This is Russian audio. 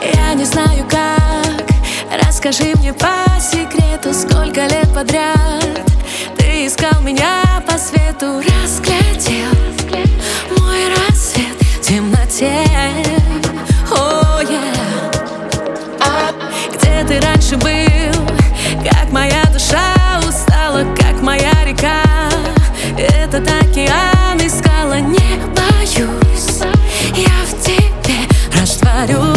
Я не знаю как. Расскажи мне по секрету, сколько лет подряд ты искал меня по свету, разглядел мой рассвет в темноте. Oh, yeah. Где ты раньше был? Как моя душа устала, как моя река этот океан искала. Не боюсь, я в тебе растворюсь.